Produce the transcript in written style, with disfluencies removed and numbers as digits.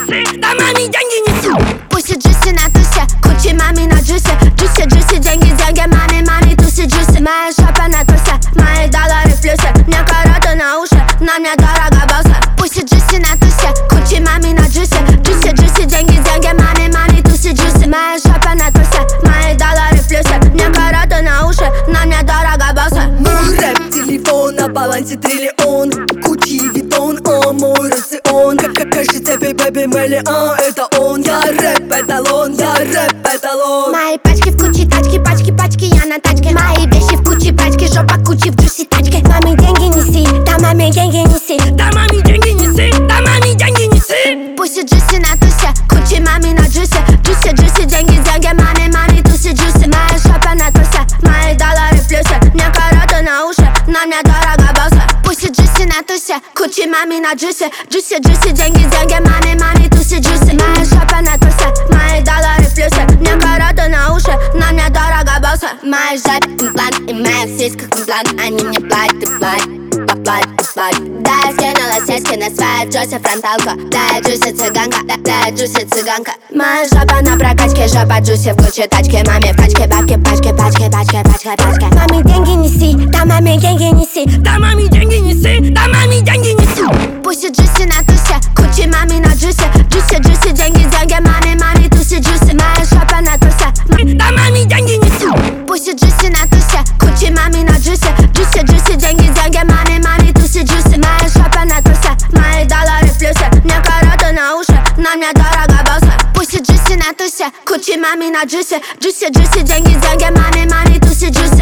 неси, да маме деньги неси. Пусть джуси на тусе, кучи маме на джусе. Джуси, деньги, маме, туси, джуси. Моя шапа на тусе, мои доллары в плюсе. Мне караты на уши, на мне дорого босса. Пусть джуси на тусе, кучи маме на джусе. Джуси, деньги, маме, туси, джуси. Моя шапа на тусе, мои доллары в плюсе. Мне караты на уши, на мне дорого босса. Мой рэп-телефон на балансе триллион. Кучи Витон, он мой рацион. Как кажется, бэби, миллион. Это он, я рэп-эталон, я рэп-эталон. Мои пачки в куче, пачки, я на тачке. Мои вещи в куче, пачки, жопа кучи в джуси тачке. Маме деньги неси, да маме деньги неси. Да маме деньги неси, да маме деньги неси. Пусть джуси на тусе, кучи маме на джусе. Джуси, деньги, маме, туси, джуси. Моя шапа на тусе, мои доллары в плюсе. Мне караты на уши, на мне дорого босса. Пусть джуси на тусе, кучи маме на джусе. Джуси, деньги, маме, туси, джуси. Моя шапа на тусе, мои доллары в плюсе. Мне караты на уши, на мне дорого босса. Моя жопа имплант, и моя в сиськах имплант. Они мне платят и платят. Да, я скинула сиськи на свою Джуси фронталку. Да, я Джуси цыганка, да, я Джуси цыганка. Моя жопа на прокачке, жопа Джуси в куче тачки. Маме в пачке, бабки, пачки. Маме деньги неси, да маме деньги неси. Да маме деньги неси, да маме деньги неси. Пусть джуси на тусе, кучи маме на джусе. Джуси, деньги, маме, туси, джуси. Моя шапа на тусе, да маме деньги неси. пусть джуси на тусе, кучи маме на джусе. Джуси, деньги, маме, туси, джуси. Моя шапа на тусе, мои доллары в плюсе. Мне караты на уши, на мне дорого босса. Пусть джуси на тусе, кучи маме на джусе. Джуси, деньги, маме, туси, джуси.